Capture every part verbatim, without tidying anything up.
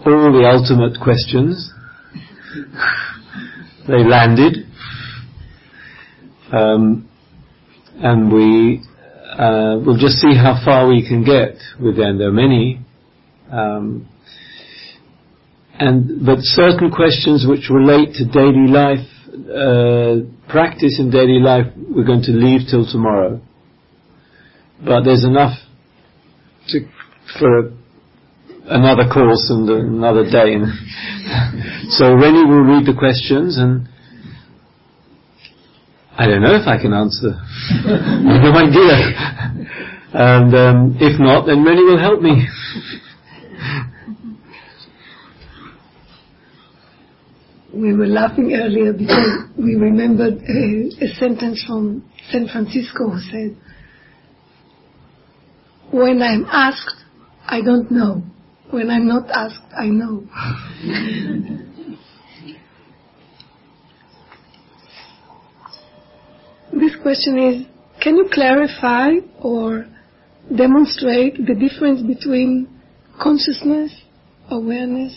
all the ultimate questions. They landed. Um, and we uh, will just see how far we can get with them. There are many. Um, and but certain questions which relate to daily life, uh, practice in daily life, we're going to leave till tomorrow. But there's enough to, for another course and another day. So Rennie will read the questions, and I don't know if I can answer. I have no idea. And um, if not, then Rennie will help me. We were laughing earlier because we remembered a, a sentence from San Francisco who said, "When I'm asked, I don't know. When I'm not asked, I know." This question is, can you clarify or demonstrate the difference between consciousness, awareness?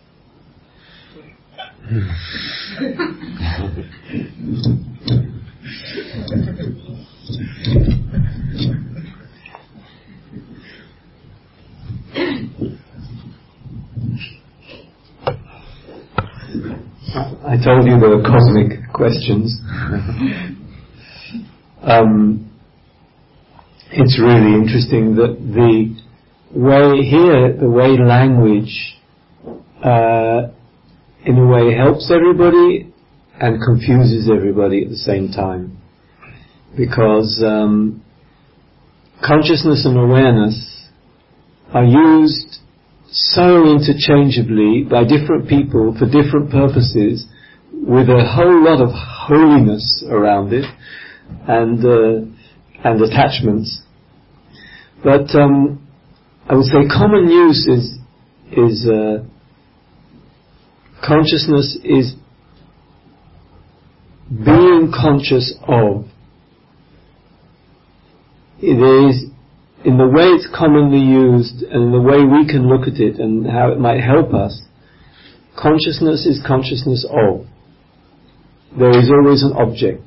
I told you there were cosmic questions. um, it's really interesting that the way here, the way language uh, in a way helps everybody and confuses everybody at the same time. Because um, consciousness and awareness are used so interchangeably by different people for different purposes, with a whole lot of holiness around it and uh, and attachments. But um, I would say common use is is uh, consciousness is being conscious of. It is, in the way it's commonly used and in the way we can look at it and how it might help us, consciousness is consciousness of. There is always an object.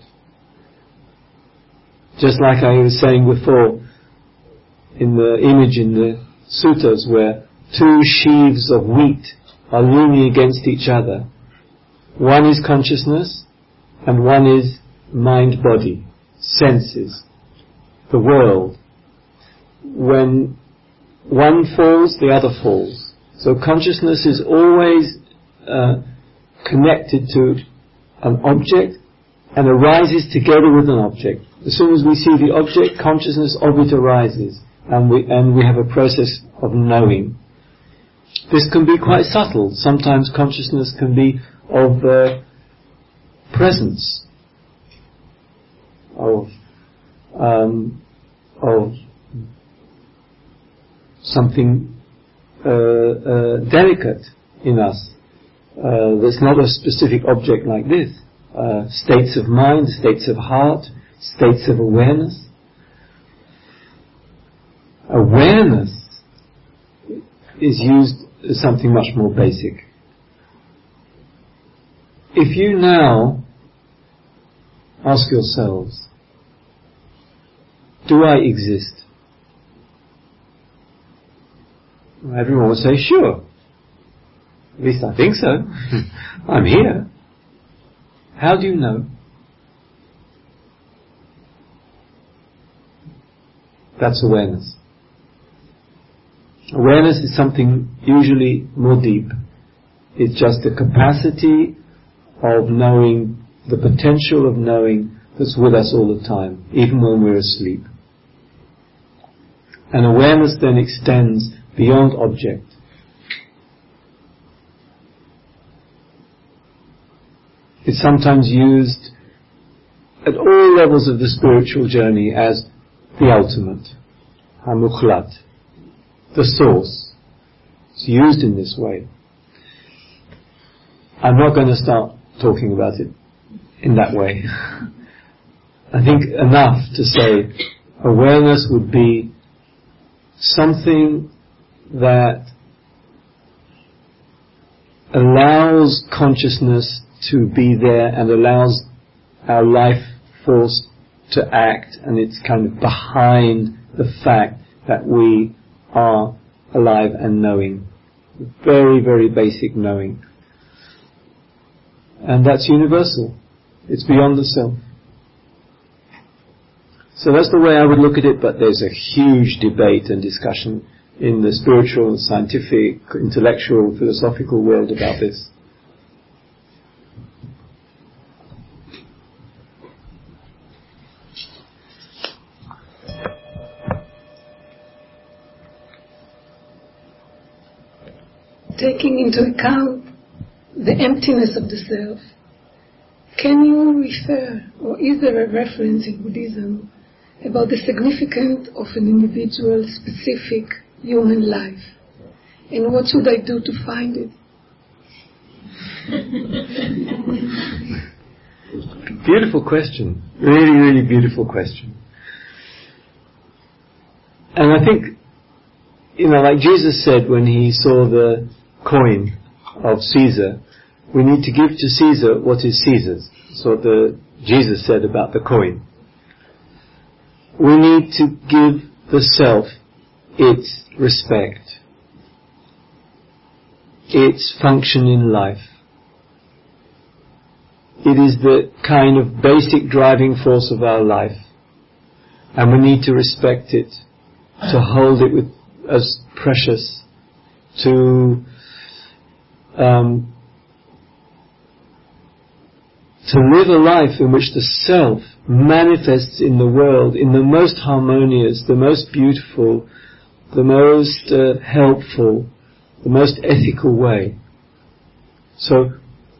Just like I was saying before, in the image in the suttas where two sheaves of wheat are leaning against each other. One is consciousness and one is mind-body, senses, the world. When one falls, the other falls. So consciousness is always uh, connected to an object and arises together with an object. As soon as we see the object, consciousness of it arises, and we and we have a process of knowing. This can be quite subtle. Sometimes consciousness can be of uh, presence, of um, of something uh, uh, delicate in us. Uh, that's not a specific object like this. Uh, states of mind, states of heart, states of awareness. Awareness is used as something much more basic. If you now ask yourselves, do I exist? Everyone will say, sure. At least I think so. I'm here. How do you know? That's awareness. Awareness is something usually more deep. It's just the capacity of knowing, the potential of knowing that's with us all the time, even when we're asleep. And awareness then extends beyond object. It's sometimes used at all levels of the spiritual journey as the ultimate, Hamukhlat, the source. It's used in this way. I'm not going to start talking about it in that way. I think enough to say awareness would be something that allows consciousness to be there and allows our life force to act, and it's kind of behind the fact that we are alive and knowing. Very, very basic knowing. And that's universal. It's beyond the self. So that's the way I would look at it, but there's a huge debate and discussion in the spiritual, scientific, intellectual, philosophical world about this. Taking into account the emptiness of the self, can you refer, or is there a reference in Buddhism about the significance of an individual specific human life? And what should I do to find it? Beautiful question. Really, really beautiful question. And I think, you know, like Jesus said when he saw the coin of Caesar, we need to give to Caesar what is Caesar's. That's what the, Jesus said about the coin. We need to give the self its respect, its function in life. It is the kind of basic driving force of our life, and we need to respect it, to hold it with as precious, to um, to live a life in which the self manifests in the world in the most harmonious, the most beautiful, the most uh, helpful, the most ethical way. So,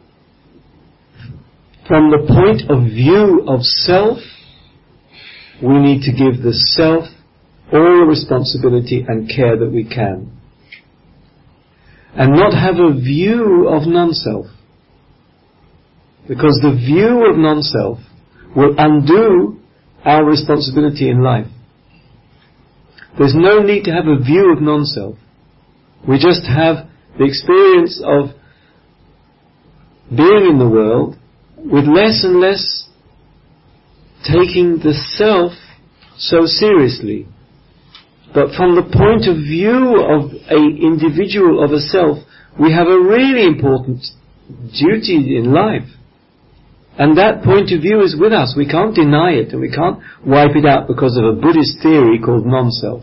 from the point of view of self, we need to give the self all the responsibility and care that we can. And not have a view of non-self. Because the view of non-self will undo our responsibility in life. There's no need to have a view of non-self. We just have the experience of being in the world with less and less taking the self so seriously. But from the point of view of an individual, of a self, we have a really important duty in life. And that point of view is with us. We can't deny it, and we can't wipe it out because of a Buddhist theory called non-self.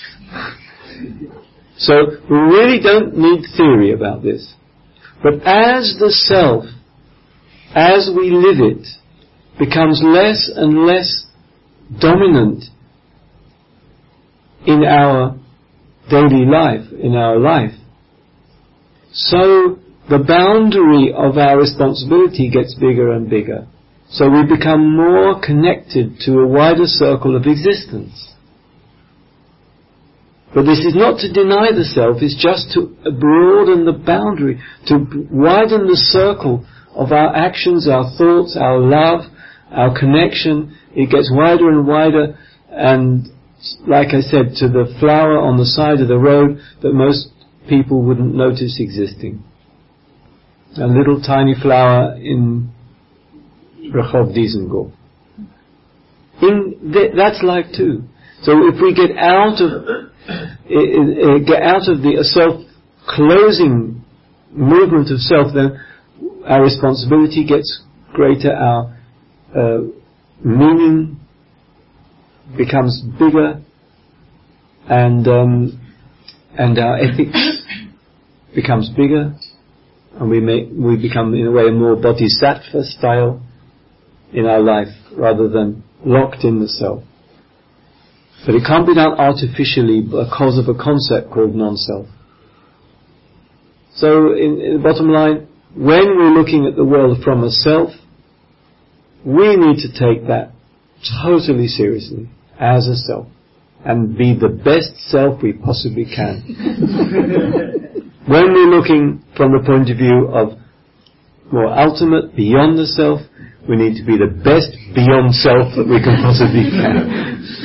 So we really don't need theory about this. But as the self, as we live it, becomes less and less dominant in our daily life, in our life, so the boundary of our responsibility gets bigger and bigger. So we become more connected to a wider circle of existence. But this is not to deny the self, it's just to broaden the boundary, to widen the circle of our actions, our thoughts, our love, our connection. It gets wider and wider, and like I said, to the flower on the side of the road that most people wouldn't notice existing. A little tiny flower in Rehov Dizengoff. In th- that's life too. So if we get out of uh, get out of the self-closing movement of self, then our responsibility gets greater, our uh, meaning becomes bigger, and um, and our ethics becomes bigger, and we may we become in a way more bodhisattva style in our life rather than locked in the self. But it can't be done artificially because of a concept called non-self. So in, in the bottom line, when we're looking at the world from a self, we need to take that totally seriously as a self and be the best self we possibly can. When we're looking from the point of view of more ultimate, beyond the self, we need to be the best beyond self that we can possibly can.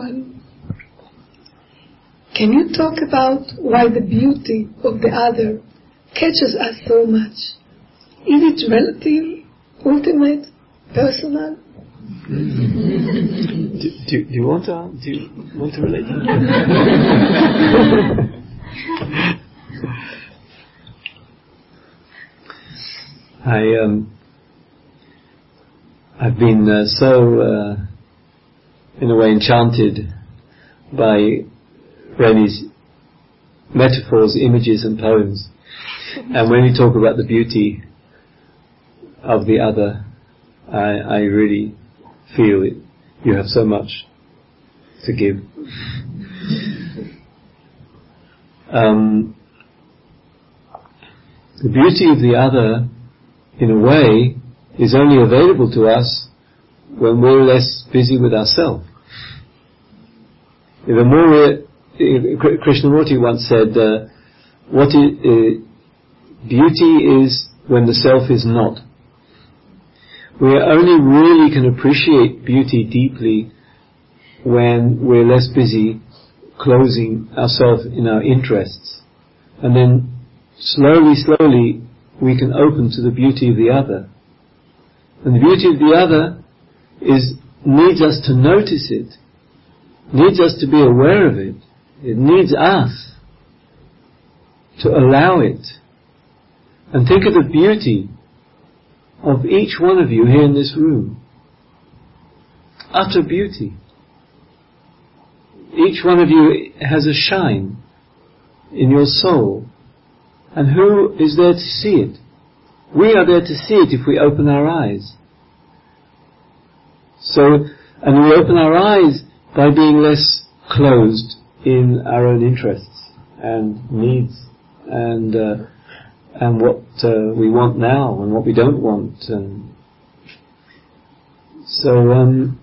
one. Can you talk about why the beauty of the other catches us so much? Is it relative, ultimate, personal? do, do, do you want to? Do you want to relate? I um, I've been uh, so, uh, in a way, enchanted by Reni's metaphors, images, and poems. And when we talk about the beauty of the other, I, I really feel it. You have so much to give. Um, the beauty of the other, in a way, is only available to us when we're less busy with ourselves. The more we're, Krishnamurti once said, uh, what is, uh, beauty is when the self is not. We only really can appreciate beauty deeply when we're less busy closing ourselves in our interests. And then slowly, slowly, we can open to the beauty of the other. And the beauty of the other is needs us to notice it, needs us to be aware of it. It needs us to allow it. And think of the beauty of each one of you here in this room. Utter beauty. Each one of you has a shine in your soul. And who is there to see it? We are there to see it if we open our eyes. So, and we open our eyes by being less closed in our own interests and needs and uh, and what uh, we want now and what we don't want. And so um,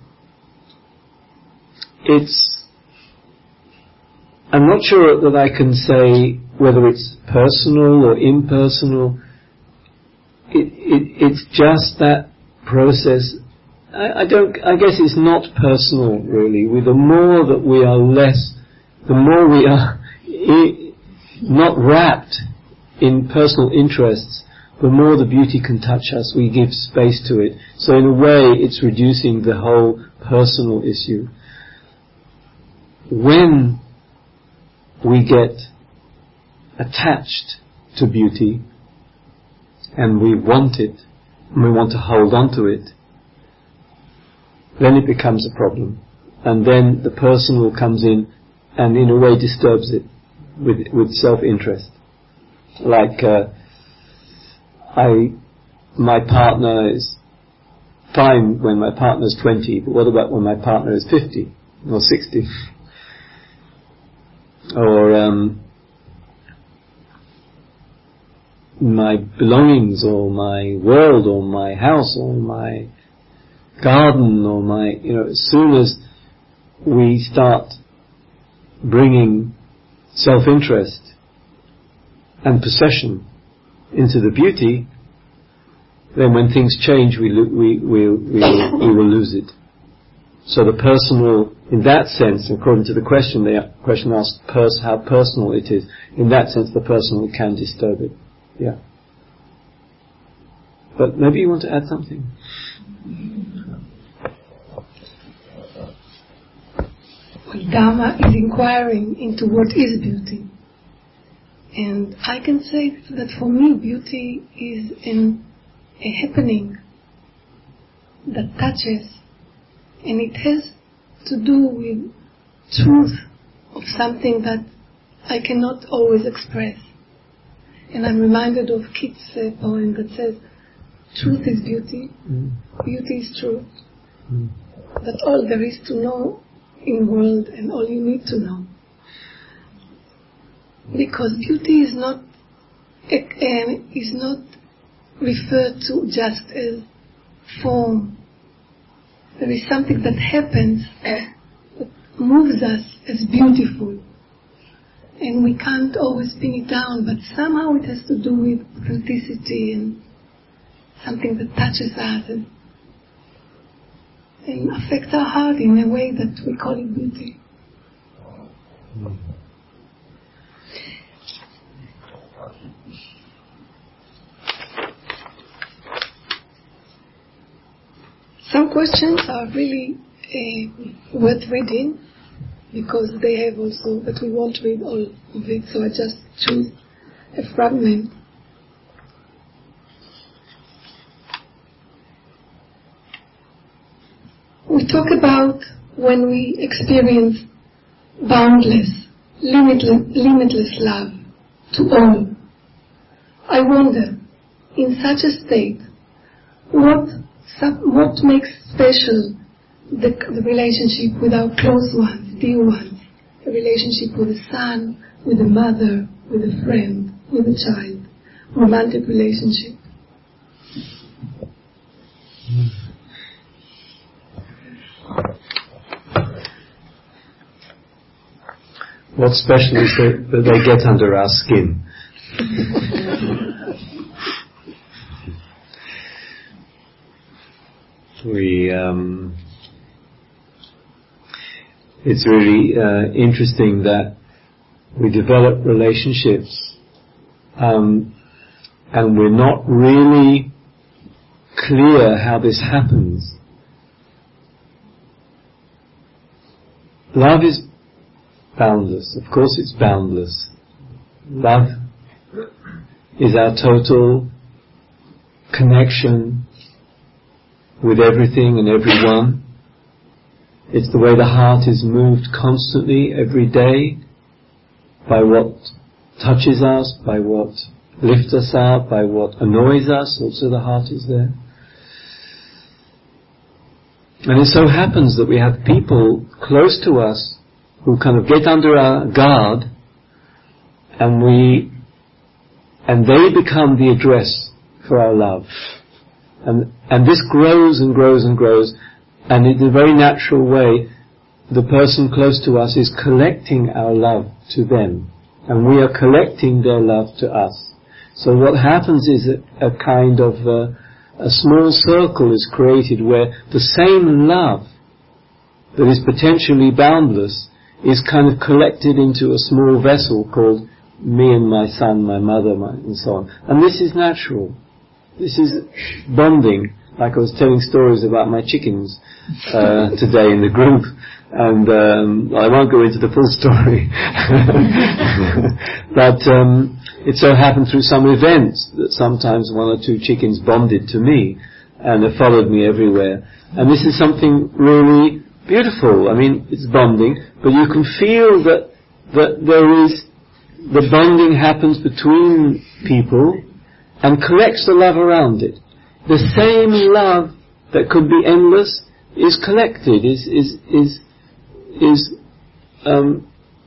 it's, I'm not sure that I can say whether it's personal or impersonal. It, it, it's just that process. I, I don't. I guess it's not personal, really. With the more that we are less, the more we are I, not wrapped in personal interests, the more the beauty can touch us. We give space to it. So in a way, it's reducing the whole personal issue. When we get attached to beauty, and we want it, and we want to hold on to it, then it becomes a problem. And then the personal comes in and in a way disturbs it with with self-interest. Like, uh, I, my partner is fine when my partner is twenty, but what about when my partner is fifty or sixty? Or um, my belongings, or my world, or my house, or my garden, or my, you know, as soon as we start bringing self-interest and possession into the beauty, then when things change, we lo- we we we will, we will lose it. So the personal, in that sense, according to the question, the question asked pers- how personal it is. In that sense, the personal can disturb it. Yeah. But maybe you want to add something. Well, Dharma is inquiring into what is beauty. And I can say that for me, beauty is in a happening that touches, and it has to do with truth of something that I cannot always express. And I'm reminded of Keats' uh, poem that says, truth is beauty, mm. beauty is truth. Mm. That's all there is to know in the world, and all you need to know. Because beauty is not uh, is not referred to just as form. There is something that happens that moves us as beautiful, and we can't always pin it down, but somehow it has to do with authenticity and something that touches us. And, and affects our heart in a way that we call it beauty. Mm. Some questions are really uh, worth reading because they have also, but we won't read all of it, so I just choose a fragment. We talk about when we experience boundless, limitless, limitless love to all. I wonder, in such a state, what what makes special the, the relationship with our close ones, dear ones, a relationship with a son, with a mother, with a friend, with a child, romantic relationship. What's special is that, that they get under our skin. we, um, it's really uh, interesting that we develop relationships um, and we're not really clear how this happens. Love is boundless. Of course it's boundless. Love is our total connection with everything and everyone. It's the way the heart is moved constantly, every day, by what touches us, by what lifts us up, by what annoys us. Also the heart is there. And it so happens that we have people close to us who kind of get under our guard, and we, and they become the address for our love. And, and this grows and grows and grows, and in a very natural way, the person close to us is collecting our love to them, and we are collecting their love to us. So what happens is a, a kind of uh, a small circle is created where the same love that is potentially boundless is kind of collected into a small vessel called me and my son, my mother, my, and so on. And this is natural. This is bonding. Like I was telling stories about my chickens uh, today in the group, and um, I won't go into the full story. But um, it so happened through some events that sometimes one or two chickens bonded to me and have followed me everywhere. And this is something really beautiful. I mean, it's bonding, but you can feel that that there is, the bonding happens between people and collects the love around it. The same love that could be endless is collected, is is is is um,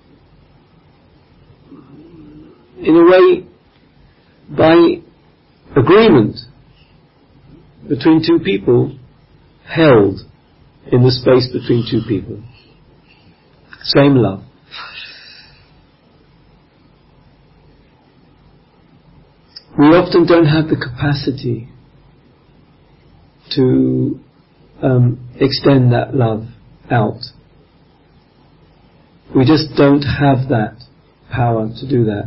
in a way by agreement between two people, held in the space between two people. Same love. We often don't have the capacity to um, extend that love out. We just don't have that power to do that.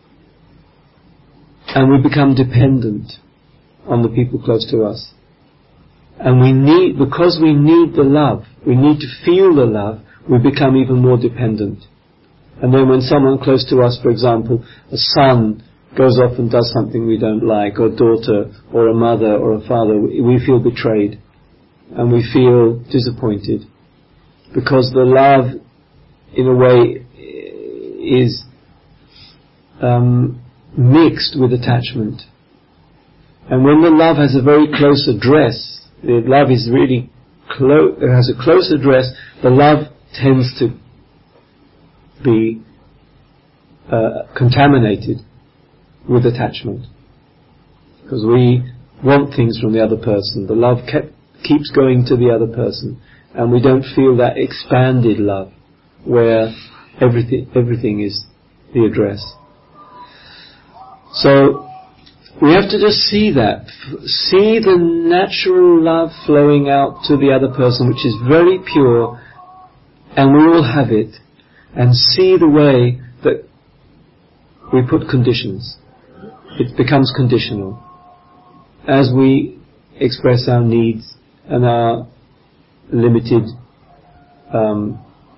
And we become dependent on the people close to us. And we need, because we need the love, we need to feel the love, we become even more dependent. And then when someone close to us, for example, a son goes off and does something we don't like, or a daughter, or a mother, or a father, we feel betrayed. And we feel disappointed. Because the love, in a way, is um, mixed with attachment. And when the love has a very close address, the love is really close, it has a close address, the love tends to be uh, contaminated with attachment. Because we want things from the other person. The love kept, keeps going to the other person. And we don't feel that expanded love where everything, everything is the address. So, we have to just see that. See the natural love flowing out to the other person, which is very pure, and we all have it, and see the way that we put conditions. It becomes conditional as we express our needs and our limited um,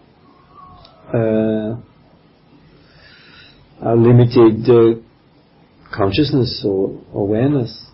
uh, our limited uh, consciousness or awareness.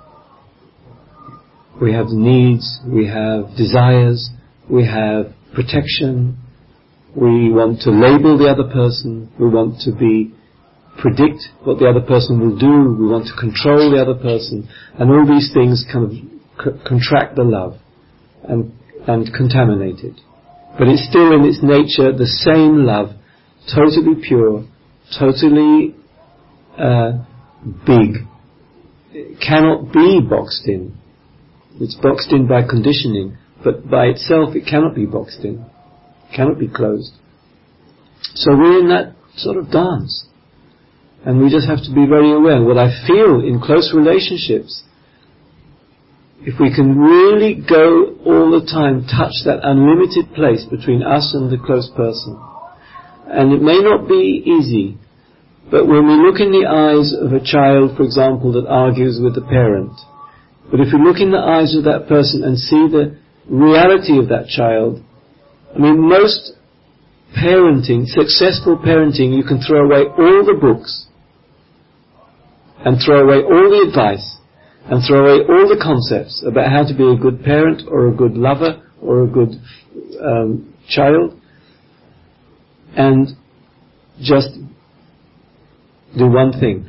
We have needs, we have desires, we have protection, we want to label the other person, we want to be predict what the other person will do, we want to control the other person, and all these things kind of c- contract the love and, and contaminate it. But it's still in its nature the same love, totally pure, totally uh, big. It cannot be boxed in. It's boxed in by conditioning, but by itself it cannot be boxed in. It cannot be closed. So we're in that sort of dance. And we just have to be very aware. What I feel in close relationships, if we can really go all the time, touch that unlimited place between us and the close person. And it may not be easy, but when we look in the eyes of a child, for example, that argues with the parent, but if we look in the eyes of that person and see the reality of that child, I mean, most parenting, successful parenting, you can throw away all the books and throw away all the advice and throw away all the concepts about how to be a good parent or a good lover or a good um, child, and just do one thing.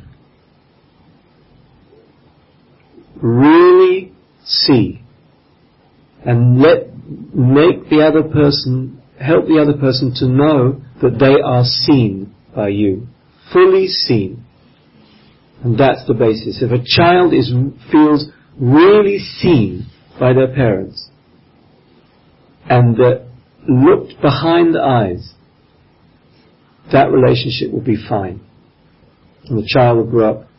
Really see and let make the other person, help the other person to know that they are seen by you, fully seen. And that's the basis. If a child is feels really seen by their parents and uh, looked behind the eyes, that relationship will be fine. And the child will grow up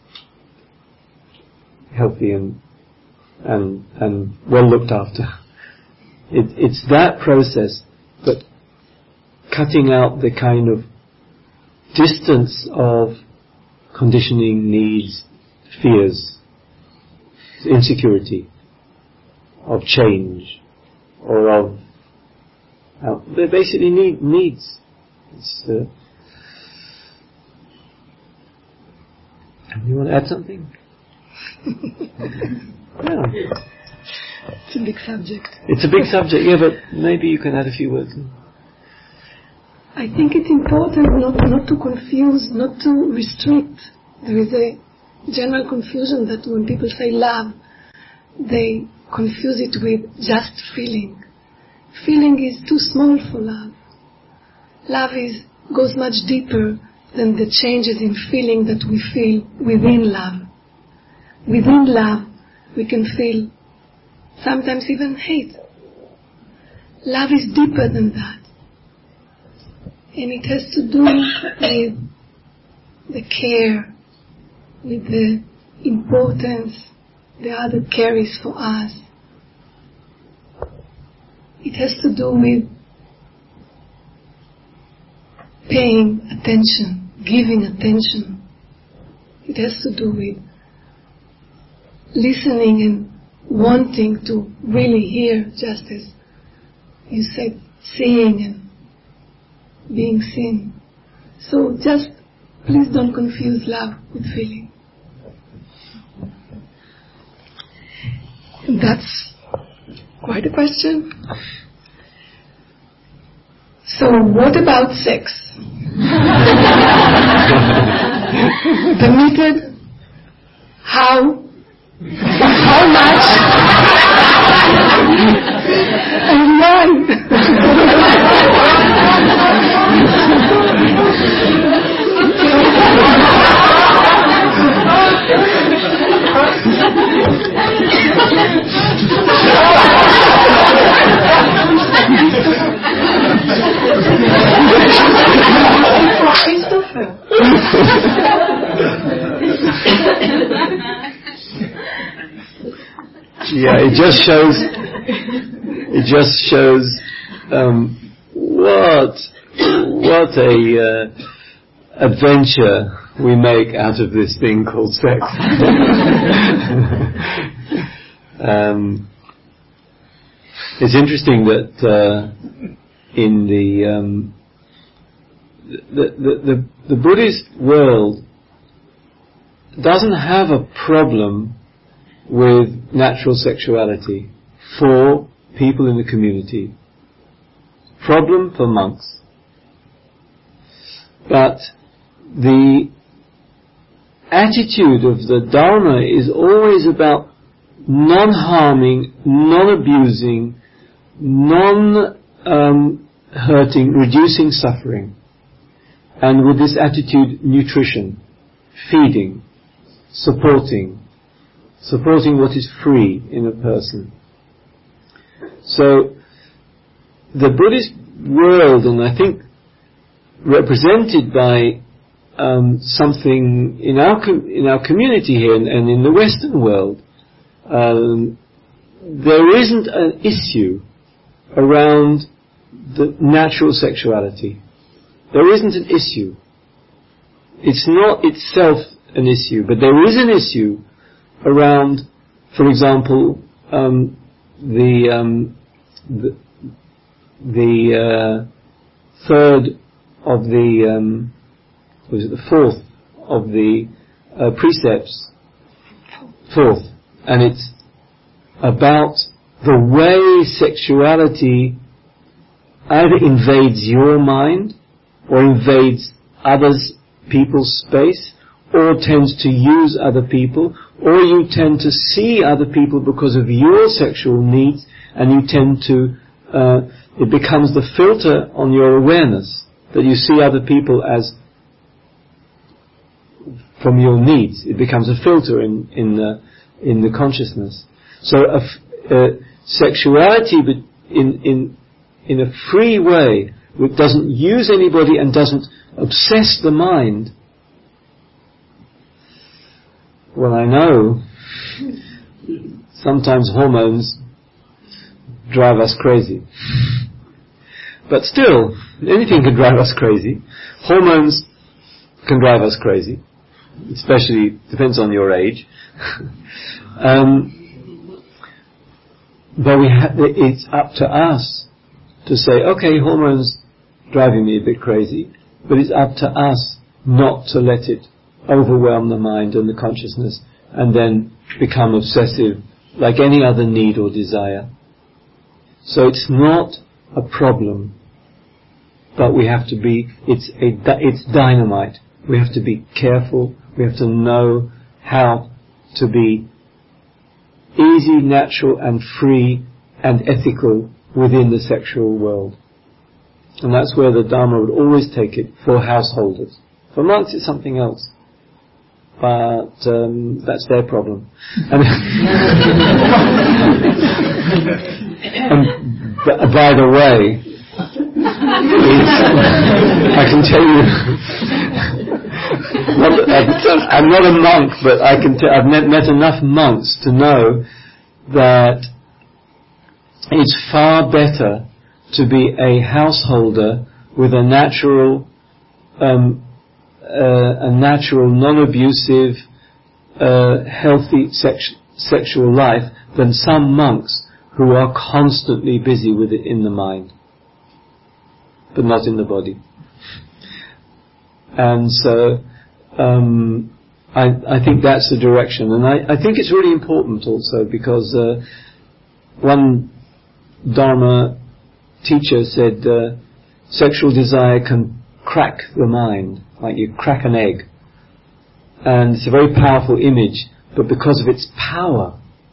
healthy and and and well looked after. It, it's that process, but cutting out the kind of distance of conditioning, needs, fears, insecurity, of change, or of uh, they basically need needs. It's, uh, you want to add something? Yeah. It's a big subject. It's a big subject, yeah, but maybe you can add a few words. I think it's important not, not to confuse, not to restrict. There is a general confusion that when people say love, they confuse it with just feeling. Feeling is too small for love. Love is goes much deeper than the changes in feeling that we feel within love. Within love, we can feel sometimes even hate. Love is deeper than that. And it has to do with the care, with the importance the other carries for us. It has to do with paying attention, giving attention. It has to do with listening and wanting to really hear, just as you said, seeing and being seen. So just please don't confuse love with feeling. And that's quite a question. So what about sex? Permitted? How? How much? And why? Christopher. Yeah, it just shows. It just shows um, what what a uh, adventure we make out of this thing called sex. um, it's interesting that uh, in the, um, the, the the the Buddhist world doesn't have a problem with natural sexuality for people in the community. Problem for monks. But the attitude of the Dharma is always about non-harming, non-abusing, non-hurting, reducing suffering. And with this attitude, nutrition, feeding, supporting, supporting what is free in a person. So, the Buddhist world, and I think represented by um, something in our com- in our community here and, and in the Western world, um, there isn't an issue around the natural sexuality. There isn't an issue. It's not itself an issue, but there is an issue around, for example, um, the um, the, the uh, third of the um, was it the fourth of the uh, precepts, fourth, and it's about the way sexuality either invades your mind or invades others people's space, or tends to use other people, or you tend to see other people because of your sexual needs, and you tend to, uh, it becomes the filter on your awareness, that you see other people as, from your needs. It becomes a filter in, in the, in the consciousness. So, uh, uh, sexuality, but in, in, in a free way, which doesn't use anybody and doesn't obsess the mind. Well, I know sometimes hormones drive us crazy. But still, anything can drive us crazy. Hormones can drive us crazy. Especially, depends on your age. um, but we ha- it's up to us to say, okay, hormones driving me a bit crazy, but it's up to us not to let it overwhelm the mind and the consciousness and then become obsessive like any other need or desire. So it's not a problem, but we have to be, it's a, it's dynamite. We have to be careful. We have to know how to be easy, natural and free and ethical within the sexual world. And that's where the Dharma would always take it for householders. For monks it's something else. But um, that's their problem. And, and b- by the way, I can tell you, not, I'm not a monk, but I can tell, I've met, met enough monks to know that it's far better to be a householder with a natural, um, uh, a natural, non-abusive, uh, healthy sex- sexual life than some monks who are constantly busy with it in the mind, but not in the body. And so, um, I, I think that's the direction, and I, I think it's really important also because uh, one Dharma teacher said uh, sexual desire can crack the mind, like you crack an egg. And it's a very powerful image, but because of its power,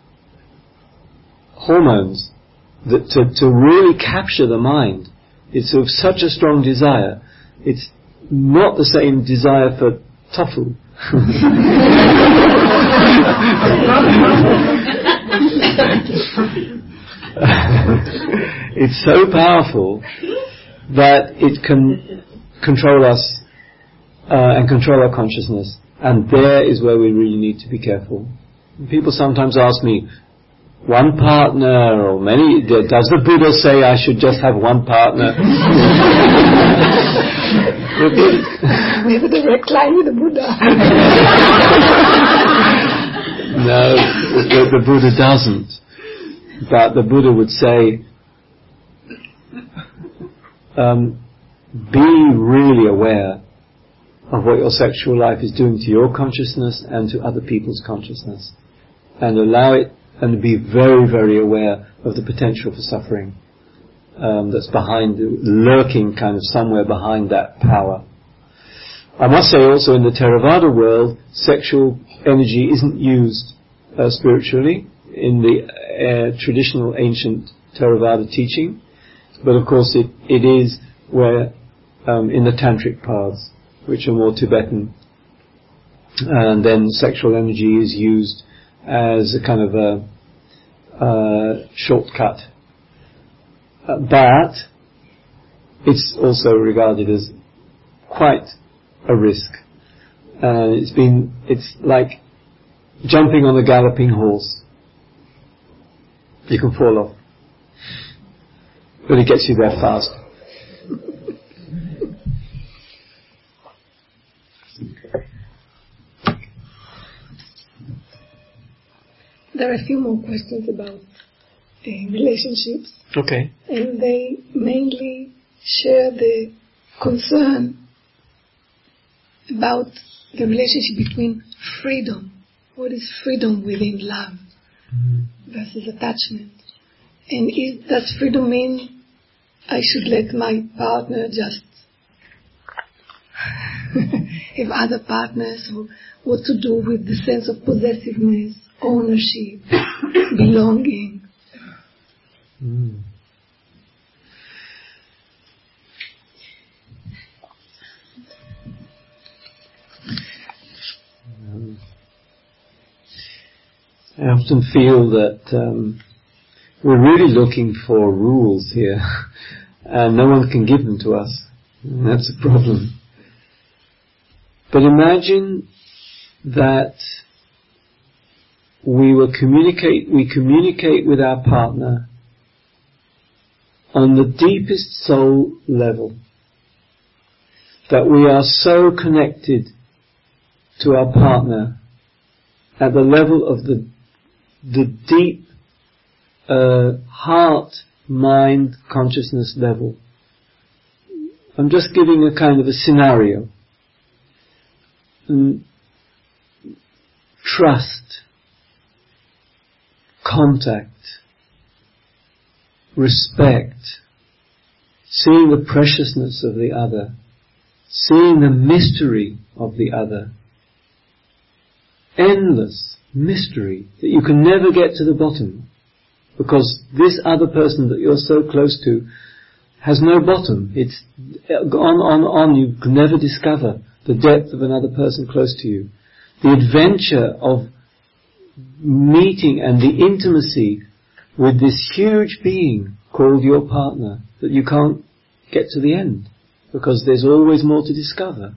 hormones, that to, to really capture the mind, it's of such a strong desire. It's not the same desire for tofu. It's so powerful that it can control us uh, and control our consciousness, and there is where we really need to be careful. People sometimes ask me, one partner or many. Does the Buddha say I should just have one partner? We have a direct line with the Buddha. No, the, the Buddha doesn't. But the Buddha would say, um, be really aware of what your sexual life is doing to your consciousness and to other people's consciousness, and allow it, and be very, very aware of the potential for suffering um, that's behind, lurking kind of somewhere behind that power. I must say also in the Theravada world, sexual energy isn't used uh, spiritually in the uh, traditional ancient Theravada teaching, but of course it, it is where um, in the tantric paths, which are more Tibetan, and then sexual energy is used as a kind of a uh, shortcut. Uh, but it's also regarded as quite a risk. And it's been, it's like jumping on a galloping horse. You can fall off. But it gets you there fast. There are a few more questions about uh, relationships. Okay. And they mainly share the concern about the relationship between freedom. What is freedom within love mm-hmm. versus attachment? And is, does freedom mean I should let my partner just have other partners, or what to do with the sense of possessiveness, ownership, belonging? Mm. Um, I often feel that um, we're really looking for rules here, and no one can give them to us. And that's a problem. But imagine that we will communicate, we communicate with our partner on the deepest soul level, that we are so connected to our partner at the level of the the deep uh, heart, mind, consciousness level. I'm just giving a kind of a scenario. Mm, trust, contact, respect, seeing the preciousness of the other, seeing the mystery of the other. Endless mystery that you can never get to the bottom, because this other person that you're so close to has no bottom. It's on, on, on. You can never discover the depth of another person close to you. The adventure of meeting and the intimacy with this huge being called your partner, that you can't get to the end, because there's always more to discover.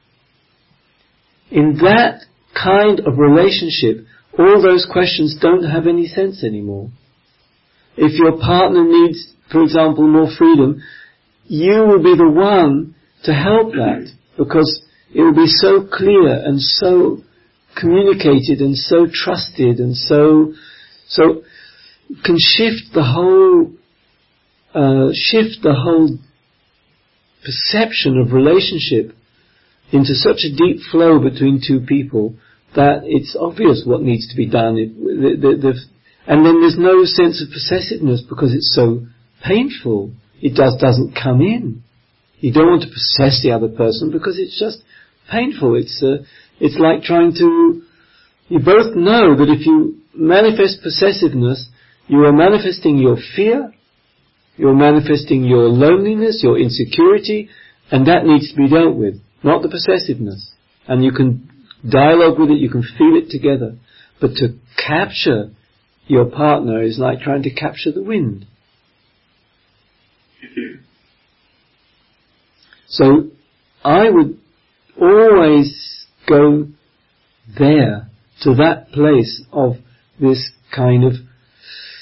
In that kind of relationship, all those questions don't have any sense anymore. If your partner needs, for example, more freedom, you will be the one to help that, because it will be so clear and so communicated and so trusted and so so can shift the whole uh, shift the whole perception of relationship into such a deep flow between two people that it's obvious what needs to be done. It, the, the, the, and then there's no sense of possessiveness, because it's so painful. It just doesn't come in. You don't want to possess the other person because it's just painful. It's uh, it's like trying to. You both know that if you manifest possessiveness, you are manifesting your fear, you're manifesting your loneliness, your insecurity, and that needs to be dealt with, not the possessiveness. And you can dialogue with it, you can feel it together. But to capture your partner is like trying to capture the wind. So I would always go there, to that place of this kind of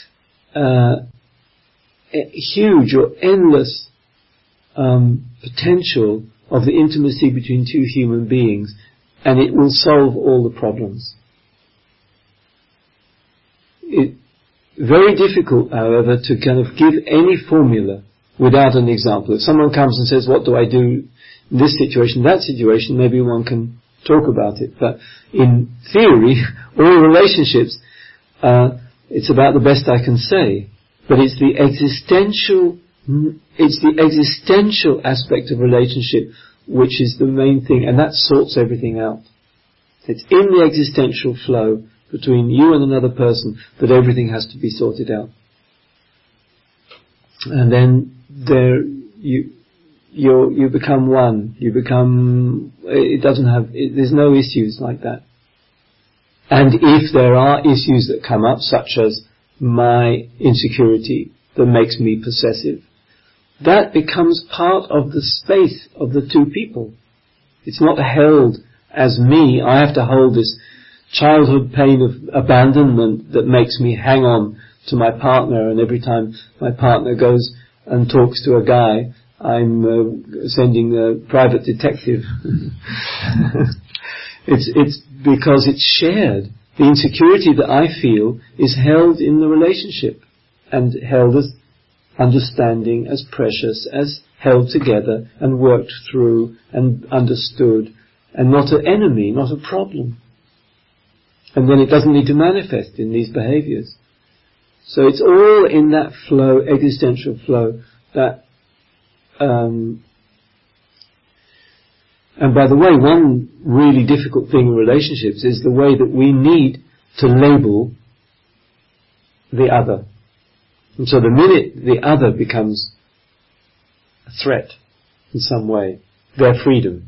uh, huge or endless um, potential of the intimacy between two human beings, and it will solve all the problems. It very difficult, however, to kind of give any formula without an example. If someone comes and says, what do I do in this situation, that situation, maybe one can talk about it. But in theory, all relationships, uh, it's about the best I can say. But it's the existential, it's the existential aspect of relationship which is the main thing, and that sorts everything out. It's in the existential flow between you and another person that everything has to be sorted out. And then there, you, you, you become one. You become, it doesn't have, it, there's no issues like that. And if there are issues that come up, such as my insecurity that makes me possessive, that becomes part of the space of the two people. It's not held as me. I have to hold this childhood pain of abandonment that makes me hang on to my partner, and every time my partner goes and talks to a guy, I'm uh, sending a private detective. it's it's because it's shared. The insecurity that I feel is held in the relationship and held as understanding, as precious, as held together and worked through and understood, and not an enemy, not a problem. And then it doesn't need to manifest in these behaviors. So it's all in that flow, existential flow, that um, and by the way, one really difficult thing in relationships is the way that we need to label the other. And so the minute the other becomes a threat in some way, their freedom,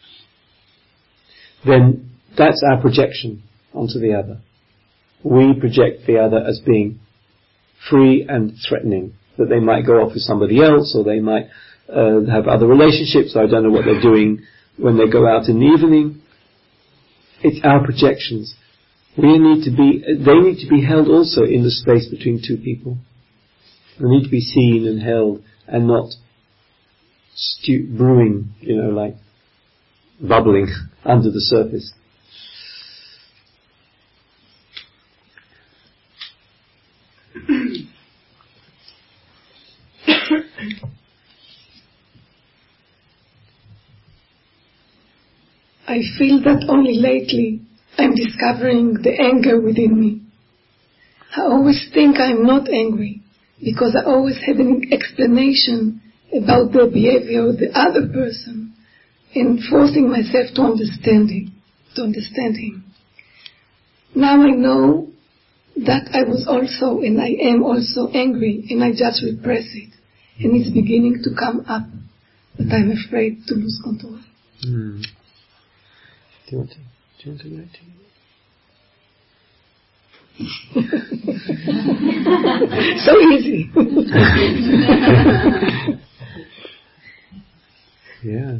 then that's our projection onto the other. We project the other as being free and threatening, that they might go off with somebody else, or they might uh, have other relationships, or I don't know what they're doing when they go out in the evening. It's our projections. We need to be, they need to be held also in the space between two people. They need to be seen and held, and not stew- brewing, you know, like bubbling under the surface. I feel that only lately I'm discovering the anger within me. I always think I'm not angry because I always had an explanation about the behavior of the other person and forcing myself to understand him, to understand him. Now I know that I was also and I am also angry, and I just repress it, and it's beginning to come up, but I'm afraid to lose control. Mm. Do you want to, do you want to write it? So easy. Yeah.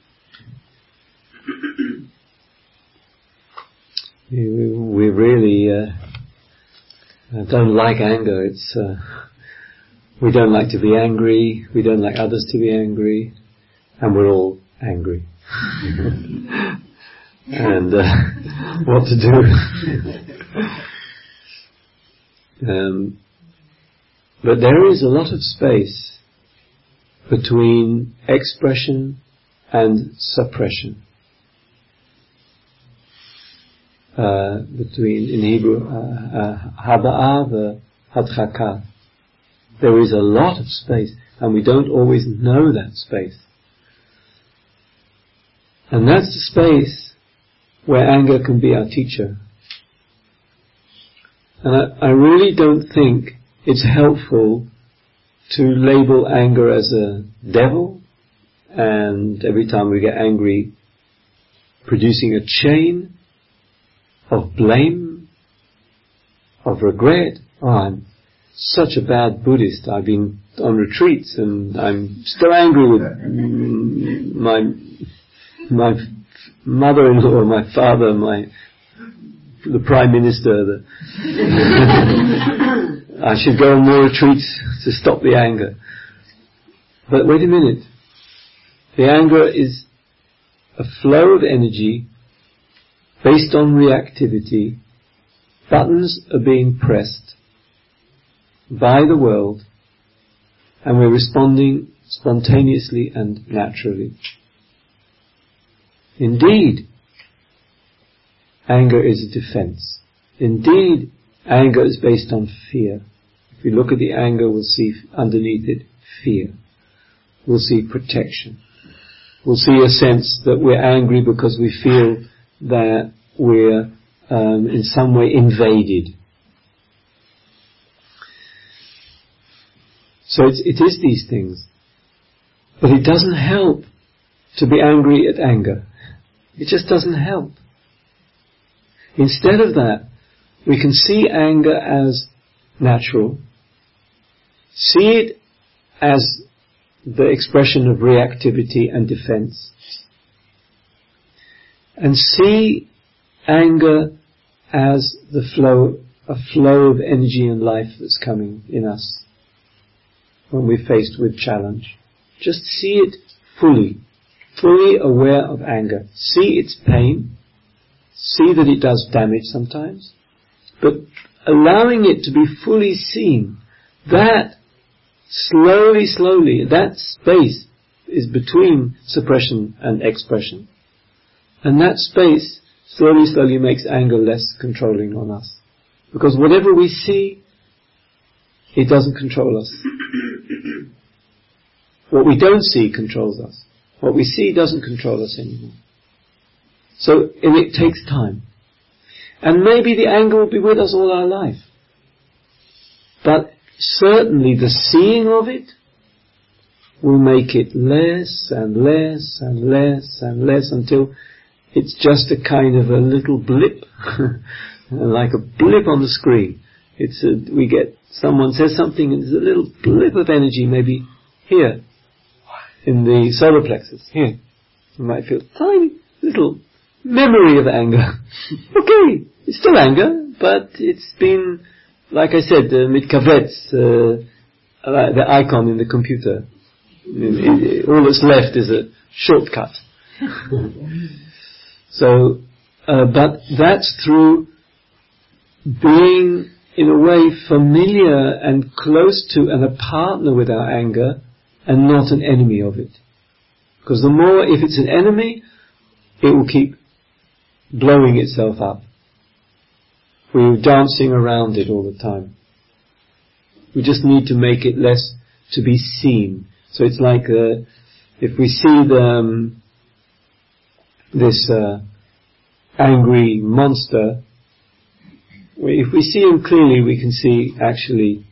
We, we, we really uh, don't like anger. It's uh, we don't like to be angry. We don't like others to be angry, and we're all angry. And uh, what to do? um, but there is a lot of space between expression and suppression. Uh, between, in Hebrew, haba'ah uh, hadchaka. There is a lot of space, and we don't always know that space. And that's the space where anger can be our teacher. And I, I really don't think it's helpful to label anger as a devil, and every time we get angry, producing a chain of blame, of regret. Oh, I'm such a bad Buddhist. I've been on retreats and I'm still angry with my my mother-in-law, my father, my the Prime Minister. The I should go on more retreats to stop the anger. But wait a minute. The anger is a flow of energy based on reactivity. Buttons are being pressed by the world, and we're responding spontaneously and naturally. Indeed, anger is a defense. Indeed, anger is based on fear. If we look at the anger, we'll see underneath it fear. We'll see protection. We'll see a sense that we're angry because we feel that we're um, in some way invaded. So it's, it is these things. But it doesn't help to be angry at anger. It just doesn't help. Instead of that, we can see anger as natural, see it as the expression of reactivity and defense, and see anger as the flow, a flow of energy and life that's coming in us when we're faced with challenge. Just see it fully, fully aware of anger. See its pain, see that it does damage sometimes, but allowing it to be fully seen, that slowly, slowly, that space is between suppression and expression. And that space slowly, slowly makes anger less controlling on us. Because whatever we see, it doesn't control us. What we don't see controls us. What we see doesn't control us anymore. So, and it takes time. And maybe the anger will be with us all our life. But certainly the seeing of it will make it less and less and less and less until it's just a kind of a little blip, like a blip on the screen. It's a, we get, someone says something and there's a little blip of energy, maybe here, in the solar plexus, here. You might feel a tiny little memory of anger. Okay, it's still anger, but it's been, like I said, uh, mitkavetz, uh, uh, the icon in the computer. It, it, all that's left is a shortcut. So, uh, but that's through being, in a way, familiar and close to and a partner with our anger and not an enemy of it. Because the more, if it's an enemy, it will keep blowing itself up. We're dancing around it all the time. We just need to make it less to be seen. So it's like uh, if we see the, um, this uh, angry monster, we, if we see him clearly, we can see actually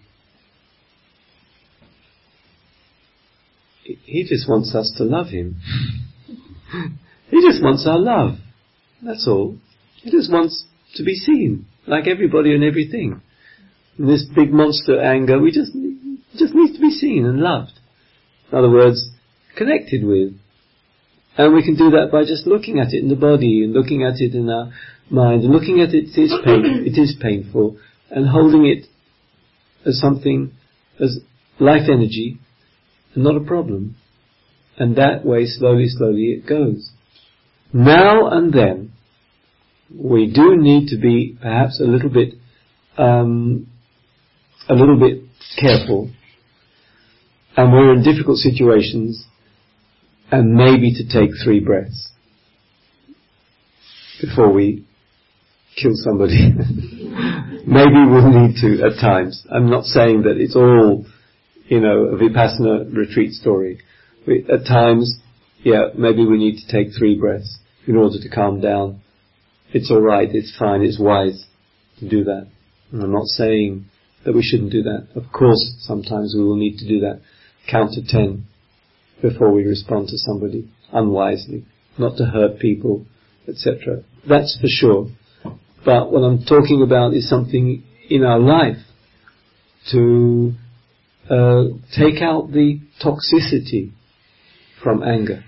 he just wants us to love him. He just wants our love. That's all. He just wants to be seen, like everybody and everything. And this big monster anger, we just just needs to be seen and loved. In other words, connected with. And we can do that by just looking at it in the body and looking at it in our mind and looking at it, it is pain, it is painful, and holding it as something, as life energy, and not a problem. And that way, slowly, slowly it goes. Now and then, we do need to be perhaps a little bit, um, a little bit careful, and we're in difficult situations, and maybe to take three breaths before we kill somebody. Maybe we'll need to at times. I'm not saying that it's all, you know, a Vipassana retreat story. We, at times, yeah, maybe we need to take three breaths in order to calm down. It's alright, it's fine, it's wise to do that. And I'm not saying that we shouldn't do that. Of course, sometimes we will need to do that. Count to ten before we respond to somebody unwisely, not to hurt people, et cetera. That's for sure. But what I'm talking about is something in our life to uh, take out the toxicity from anger.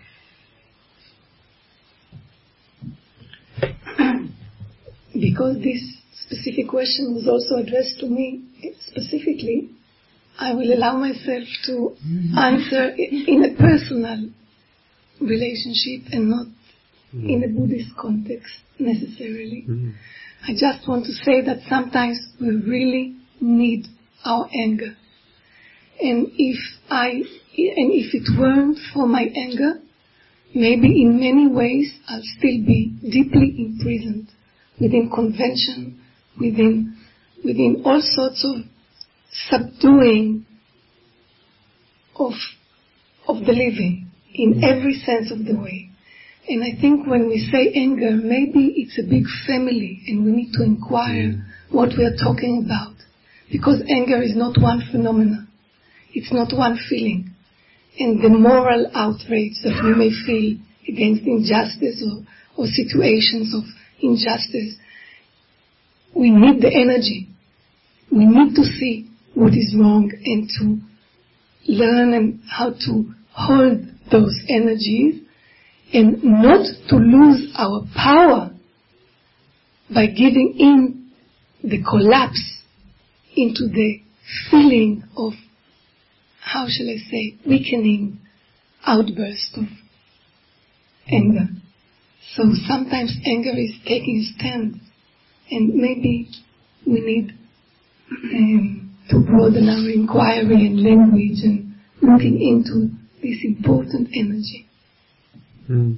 Because this specific question was also addressed to me specifically, I will allow myself to answer in a personal relationship and not mm. in a Buddhist context necessarily. Mm. I just want to say that sometimes we really need our anger. And if I, and if it weren't for my anger, maybe in many ways I'll still be deeply imprisoned within convention, within, within all sorts of subduing of, of the living in every sense of the way. And I think when we say anger, maybe it's a big family and we need to inquire mm. what we are talking about. Because anger is not one phenomenon. It's not one feeling. And the moral outrage that we may feel against injustice or, or situations of injustice, we need the energy. We need to see what is wrong and to learn and how to hold those energies and not to lose our power by giving in the collapse into the feeling of, how shall I say, weakening outburst of anger. So sometimes anger is taking a stand, and maybe we need um, to broaden our inquiry and language and looking into this important energy. Mm.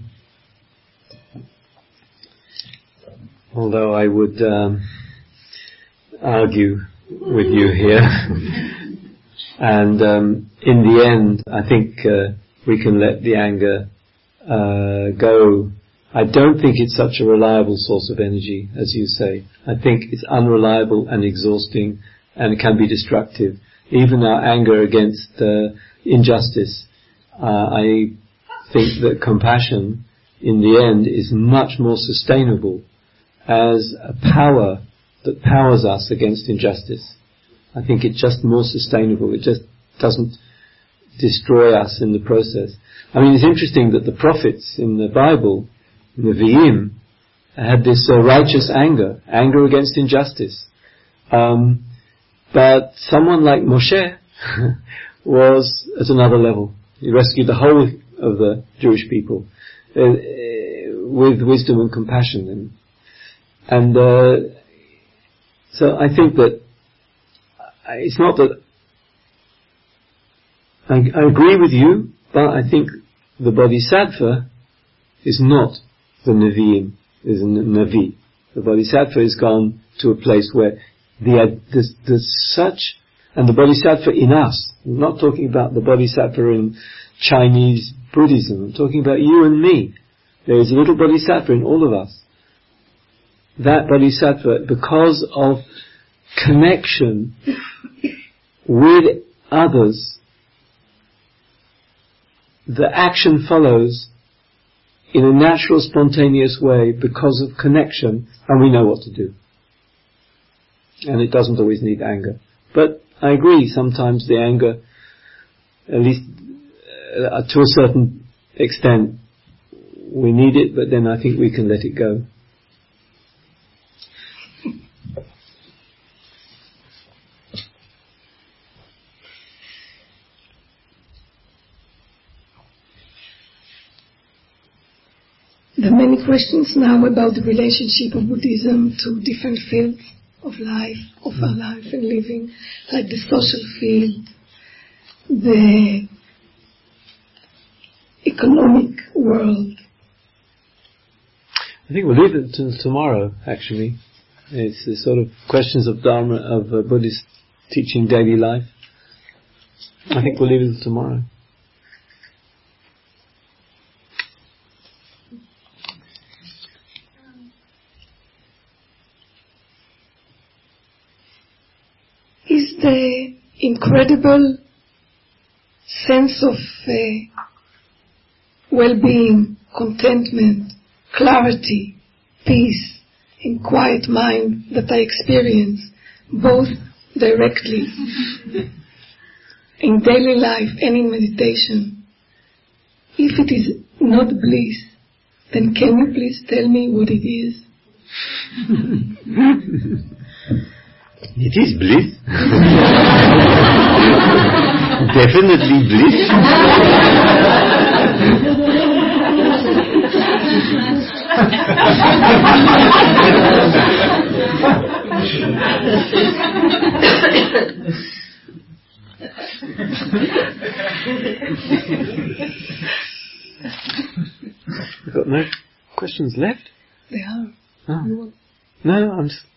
Although I would um, argue with you here, and um, in the end, I think uh, we can let the anger uh, go. I don't think it's such a reliable source of energy, as you say. I think it's unreliable and exhausting, and it can be destructive. Even our anger against uh, injustice, uh, I think that compassion, in the end, is much more sustainable as a power that powers us against injustice. I think it's just more sustainable. It just doesn't destroy us in the process. I mean, it's interesting that the prophets in the Bible, Nevi'im, had this uh, righteous anger, anger against injustice. Um, but someone like Moshe was at another level. He rescued the whole of the Jewish people uh, uh, with wisdom and compassion. And, and uh, so I think that it's not that I, I agree with you, but I think the Bodhisattva is not the Nevi'im, is a Navi. The Bodhisattva has gone to a place where the, there's, there's such, and the Bodhisattva in us, I'm not talking about the Bodhisattva in Chinese Buddhism, I'm talking about you and me. There is a little Bodhisattva in all of us. That Bodhisattva, because of connection with others, the action follows in a natural, spontaneous way because of connection, and we know what to do. And it doesn't always need anger. But I agree, sometimes the anger, at least uh, to a certain extent, we need it, but then I think we can let it go. There are many questions now about the relationship of Buddhism to different fields of life, of our life and living, like the social field, the economic world. I think we'll leave it until tomorrow, actually. It's the sort of questions of Dharma, of uh, Buddhist teaching daily life. I think we'll leave it until tomorrow. Is the incredible sense of uh, well-being, contentment, clarity, peace, and quiet mind that I experience both directly in daily life and in meditation, if it is not bliss, then can you please tell me what it is? It is bliss. Definitely bliss. You've got no questions left? They are. Oh. No, I'm just...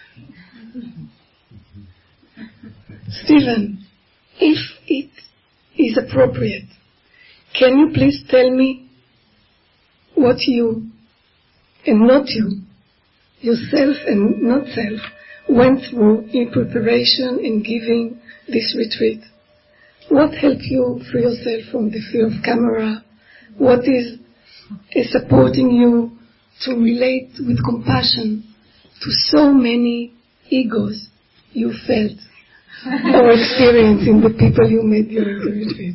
Stephen, if it is appropriate, can you please tell me what you, and not you, yourself and not self, went through in preparation in giving this retreat? What helped you free yourself from the fear of camera? What is, is supporting you to relate with compassion to so many egos you felt or experienced in the people you met during the retreat?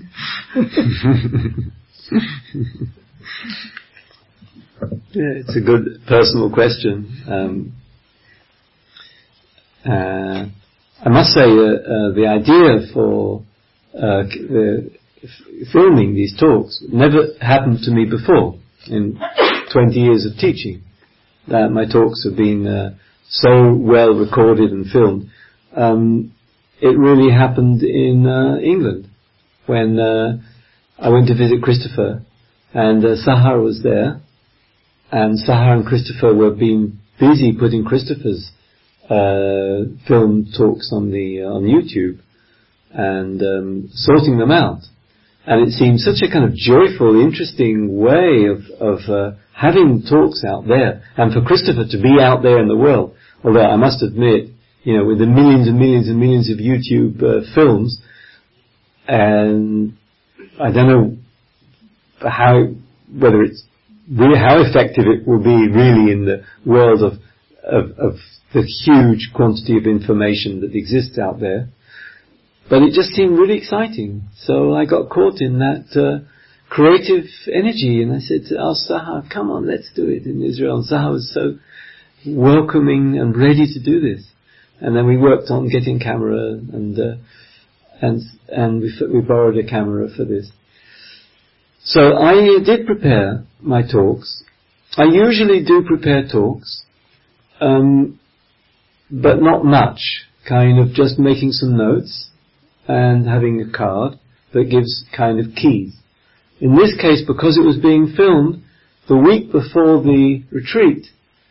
Yeah, it's a good personal question. Um, uh, I must say uh, uh, the idea for uh, the f- filming these talks never happened to me before in twenty years of teaching. That my talks have been uh, so well recorded and filmed. Um, it really happened in uh, England when uh, I went to visit Christopher, and uh, Sahar was there, and Sahar and Christopher were being busy putting Christopher's uh, film talks on the uh, on YouTube and um, sorting them out. And it seemed such a kind of joyful, interesting way of of uh, having talks out there, and for Christopher to be out there in the world. Although I must admit, you know, with the millions and millions and millions of YouTube uh, films, and I don't know how, whether it's really how effective it will be really in the world of, of, of the huge quantity of information that exists out there. But it just seemed really exciting. So I got caught in that uh, creative energy, and I said to Al Sahar, come on, let's do it in Israel. And Sahar was so welcoming and ready to do this. And then we worked on getting camera, and uh, and and we we borrowed a camera for this. So I did prepare my talks. I usually do prepare talks, um, but not much. Kind of just making some notes and having a card that gives kind of keys. In this case, because it was being filmed, the week before the retreat,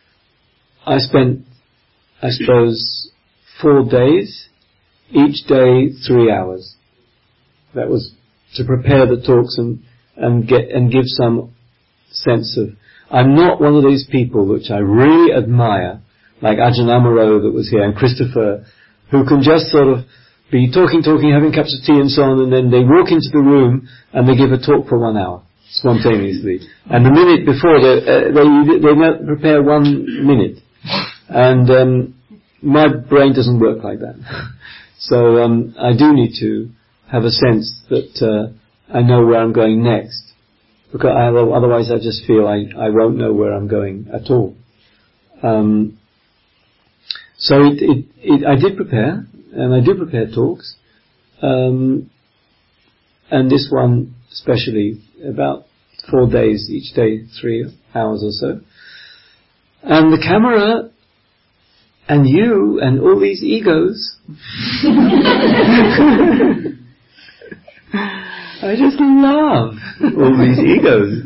I spent, I suppose, four days, each day three hours. That was to prepare the talks and, and get, and give some sense of, I'm not one of these people which I really admire, like Ajahn Amaro that was here, and Christopher, who can just sort of be talking, talking, having cups of tea and so on, and then they walk into the room and they give a talk for one hour, spontaneously. And the minute before, they, uh, they, they don't prepare one minute. And um, my brain doesn't work like that. So um, I do need to have a sense that uh, I know where I'm going next. Because I, otherwise I just feel I, I won't know where I'm going at all. Um, so it, it, it, I did prepare, and I do prepare talks. Um, and this one especially, about four days, each day, three hours or so. And the camera, and you, and all these egos, I just love all these egos.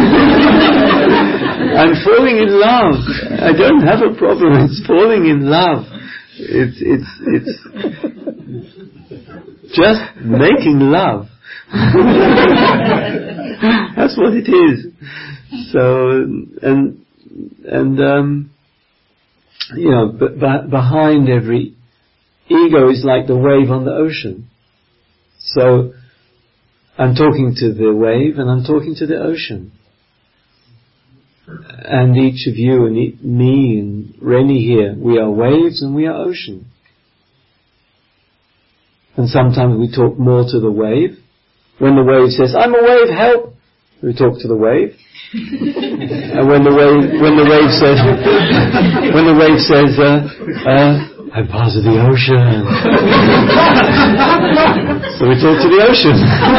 I'm falling in love. I don't have a problem. It's falling in love. It's it's it's just making love. That's what it is. So and and um, you know, but b- behind every ego is like the wave on the ocean. So I'm talking to the wave and I'm talking to the ocean. And each of you and e- me and Rennie here, we are waves and we are ocean. And sometimes we talk more to the wave. When the wave says, I'm a wave, help! We talk to the wave. And when the wave, when the wave says, when the wave says, uh, uh, I'm part of the ocean. So we talk to the ocean.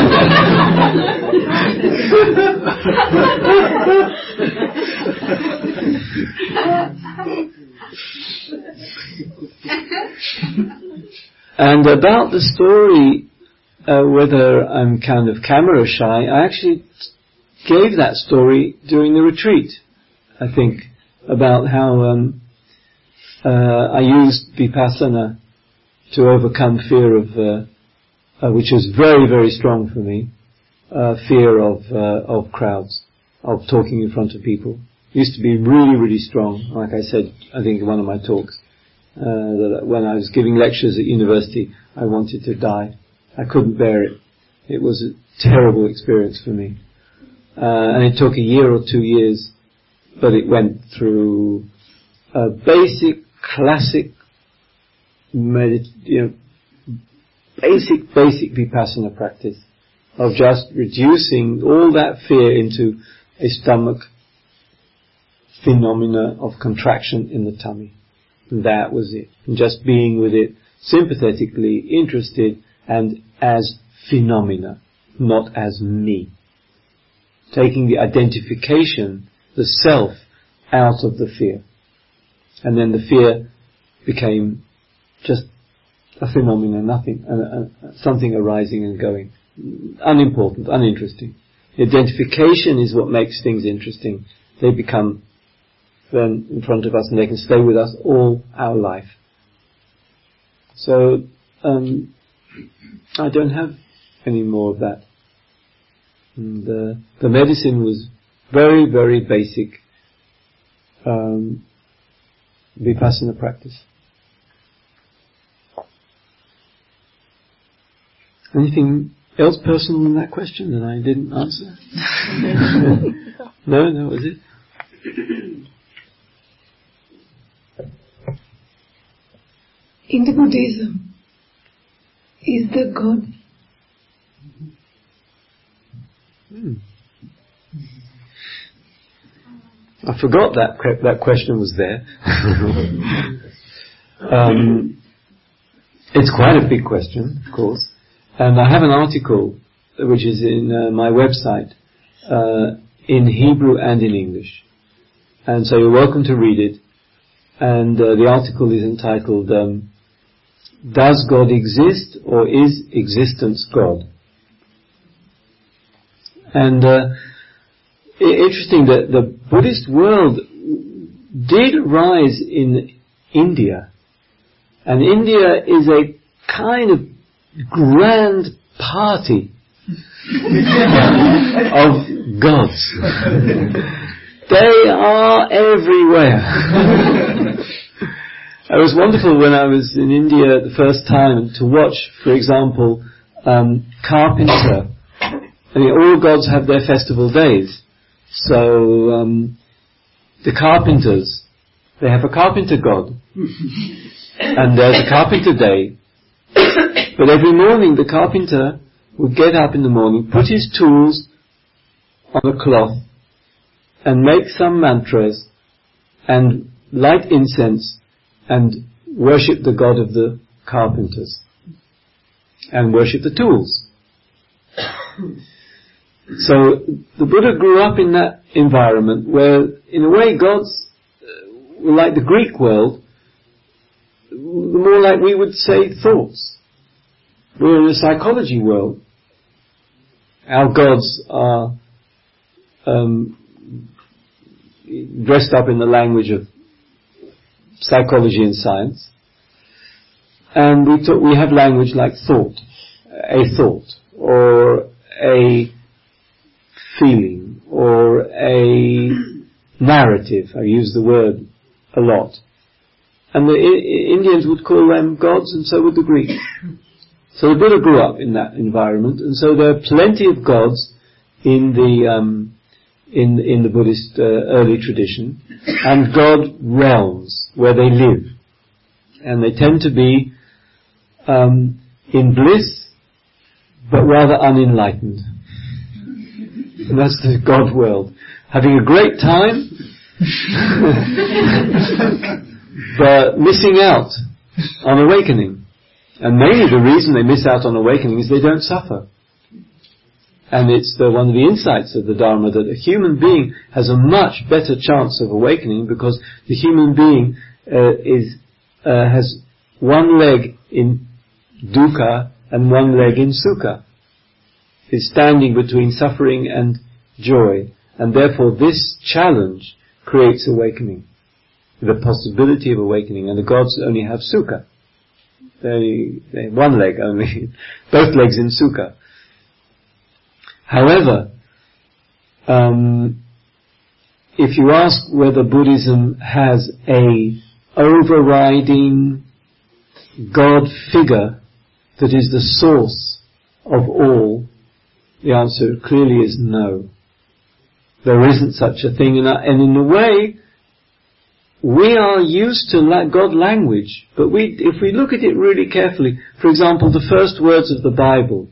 And about the story, uh, whether I'm kind of camera shy, I actually gave that story during the retreat, I think, about how um, uh, I used Vipassana to overcome fear of, uh, uh, which was very, very strong for me, uh, fear of uh, of crowds, of talking in front of people. It used to be really, really strong, like I said, I think in one of my talks, uh, that when I was giving lectures at university, I wanted to die. I couldn't bear it. It was a terrible experience for me. Uh, and it took a year or two years, but it went through a basic, classic, medit- you know, basic, basic Vipassana practice of just reducing all that fear into a stomach phenomena of contraction in the tummy. And that was it. And just being with it, sympathetically interested, and as phenomena, not as me. Taking the identification, the self, out of the fear. And then the fear became just a phenomenon, nothing, uh, uh, something arising and going. Unimportant, uninteresting. The identification is what makes things interesting. They become then in front of us and they can stay with us all our life. So, um, I don't have any more of that. And uh, the medicine was very, very basic um, Vipassana practice. Anything else personal in that question that I didn't answer? No, that was it. In the Buddhism, is there God? Hmm. I forgot that that question was there. um, it's quite a big question, of course. And I have an article which is in uh, my website uh, in Hebrew and in English. And so you're welcome to read it. And uh, the article is entitled um, Does God Exist, or Is Existence God? And uh, interesting that the Buddhist world did rise in India. And India is a kind of grand party of gods. They are everywhere. It was wonderful when I was in India the first time to watch, for example, um, carpenter. I mean, all gods have their festival days. So, um, the carpenters, they have a carpenter god. And there's a carpenter day. But every morning the carpenter would get up in the morning, put his tools on a cloth, and make some mantras, and light incense, and worship the god of the carpenters, and worship the tools. So the Buddha grew up in that environment where, in a way, gods were like the Greek world, more like we would say thoughts. We're in a psychology world. Our gods are um, dressed up in the language of psychology and science. And we talk, we have language like thought, a thought, or a feeling, or a narrative. I use the word a lot. And the I- Indians would call them gods, and so would the Greeks. So the Buddha grew up in that environment, and so there are plenty of gods in the um, in in the Buddhist uh, early tradition, and god realms where they live, and they tend to be um, in bliss, but rather unenlightened. And that's the god world, having a great time, but missing out on awakening. And mainly the reason they miss out on awakening is they don't suffer. And it's the, one of the insights of the Dharma that a human being has a much better chance of awakening because the human being uh, is uh, has one leg in dukkha and one leg in sukha. Is standing between suffering and joy. And therefore this challenge creates awakening. The possibility of awakening. And the gods only have sukha. They, they one leg only. Both legs in sukha. However, um, if you ask whether Buddhism has a overriding God figure that is the source of all, the answer clearly is no. There isn't such a thing, and in a way, we are used to God language, but we, if we look at it really carefully, for example, the first words of the Bible,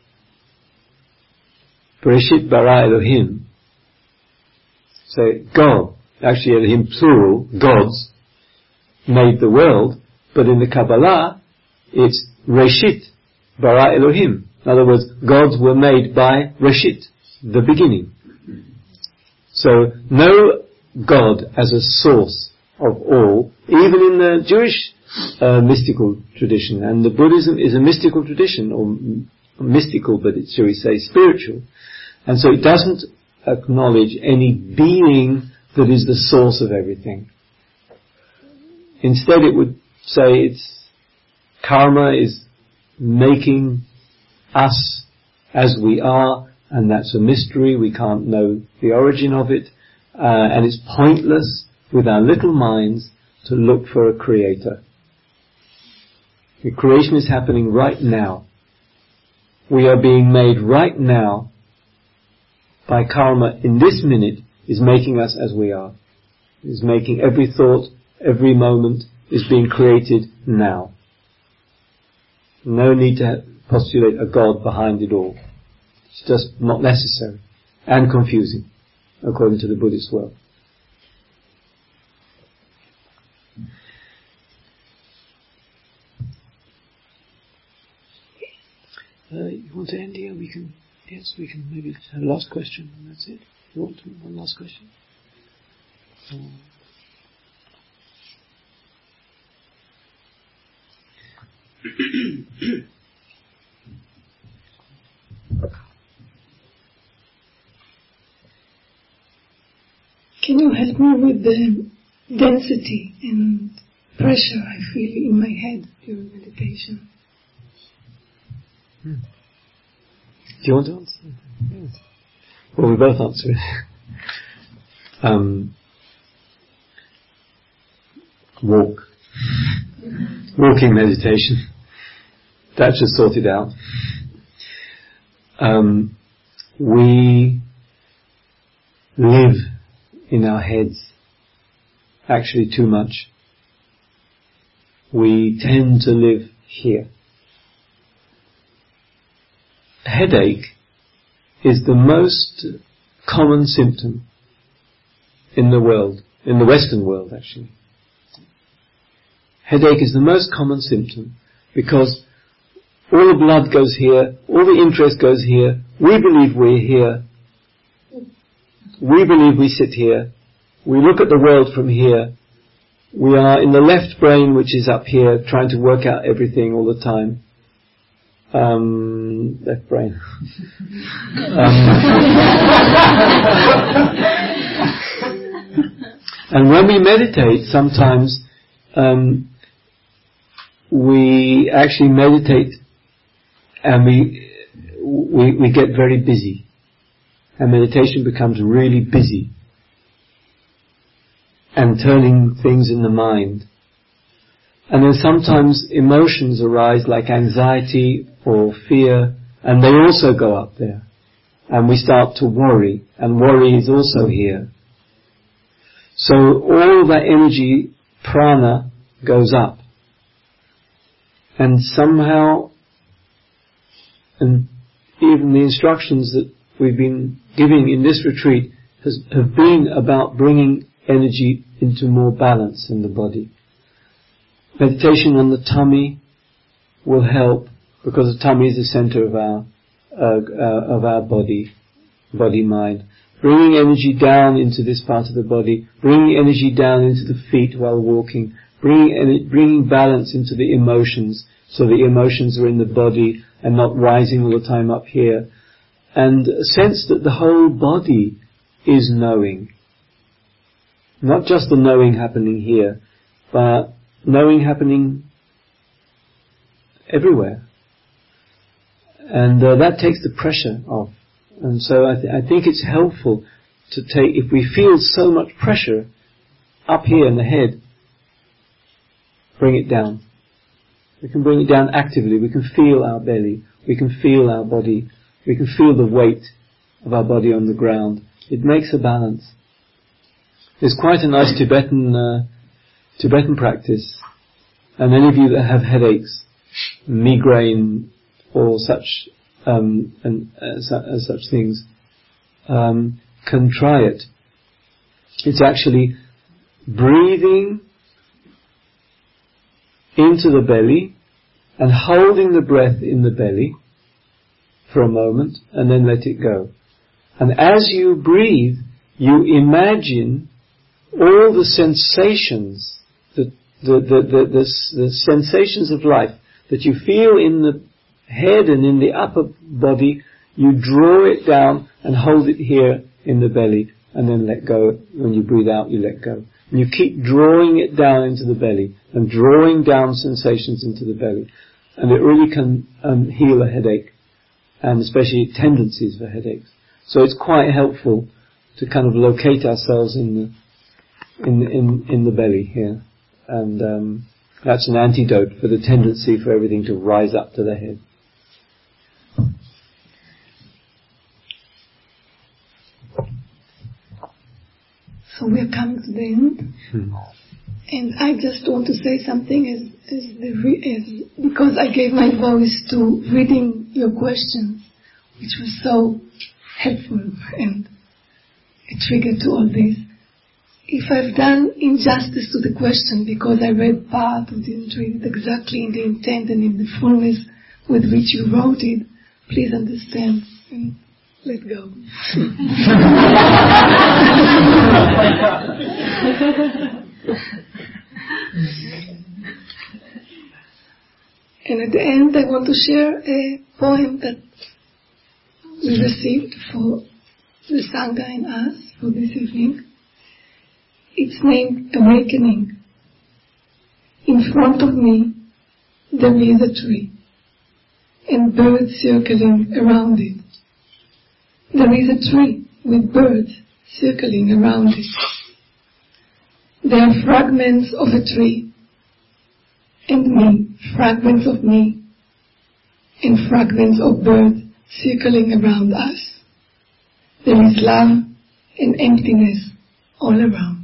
Bereshit bara Elohim, say God, actually Elohim plural, gods, made the world, but in the Kabbalah, it's Reshit bara Elohim. In other words, gods were made by Reshit, the beginning. So, no God as a source of all, even in the Jewish uh, mystical tradition, and the Buddhism is a mystical tradition, or m- mystical, but it's, shall we say, spiritual. And so it doesn't acknowledge any being that is the source of everything. Instead it would say it's karma is making us as we are, and that's a mystery, we can't know the origin of it, uh, and it's pointless with our little minds to look for a creator. The creation is happening right now. We are being made right now by karma. In this minute is making us as we are. Is making every thought, every moment is being created now. No need to postulate a God behind it all. It's just not necessary and confusing, according to the Buddhist world. Uh, you want to end here? We can, yes, we can maybe have a last question, and that's it. You want to, one last question? Um, Can you help me with the density and pressure I feel in my head during meditation? Hmm. Do you want to answer? Yes. Well, we both answer it. um, walk. Walking meditation. That just sorted out. Um, we live in our heads actually too much. We tend to live here. Headache is the most common symptom in the world, in the Western world actually. Headache is the most common symptom because all the blood goes here, all the interest goes here, we believe we're here, we believe we sit here, we look at the world from here, we are in the left brain which is up here trying to work out everything all the time. Um, left brain. um, and when we meditate, sometimes um, we actually meditate and we, we we get very busy. And meditation becomes really busy and turning things in the mind. And then sometimes emotions arise like anxiety or fear, and they also go up there. And we start to worry, and worry is also here. So all that energy, prana, goes up. And somehow, and even the instructions that we've been giving in this retreat has, have been about bringing energy into more balance in the body. meditation on the tummy will help, because the tummy is the center of our uh, uh, of our body, body-mind. Bringing energy down into this part of the body, bringing energy down into the feet while walking, bringing bringing balance into the emotions, so the emotions are in the body and not rising all the time up here, and a sense that the whole body is knowing. Not just the knowing happening here, but knowing happening everywhere. And uh, that takes the pressure off. And so I, th- I think it's helpful to take, if we feel so much pressure up here in the head, bring it down. We can bring it down actively. We can feel our belly. We can feel our body. We can feel the weight of our body on the ground. It makes a balance. There's quite a nice Tibetan uh, Tibetan practice, and any of you that have headaches, migraine, or such um, and uh, su- uh, such things, um, can try it. It's actually breathing into the belly and holding the breath in the belly for a moment, and then let it go. And as you breathe, you imagine all the sensations, the the, the, the, the, the sensations of life that you feel in the head and in the upper body. You draw it down and hold it here in the belly, and then let go. When you breathe out, you let go. And you keep drawing it down into the belly, and drawing down sensations into the belly. And it really can um, heal a headache, and especially tendencies for headaches. So it's quite helpful to kind of locate ourselves in the in in in the belly here, and um, that's an antidote for the tendency for everything to rise up to the head. So we are coming to the end, hmm. and I just want to say something as as the re- as because I gave my voice to reading your questions, which was so helpful and a trigger to all this. If I've done injustice to the question because I read part or didn't read it exactly in the intent and in the fullness with which you wrote it, please understand and let go. And at the end I want to share a poem that we received for the Sangha and us for this evening. It's named Awakening. In front of me there is a tree and birds circling around it. There is a tree with birds circling around it. There are fragments of a tree and me, fragments of me and fragments of birds circling around us. There is love and emptiness all around.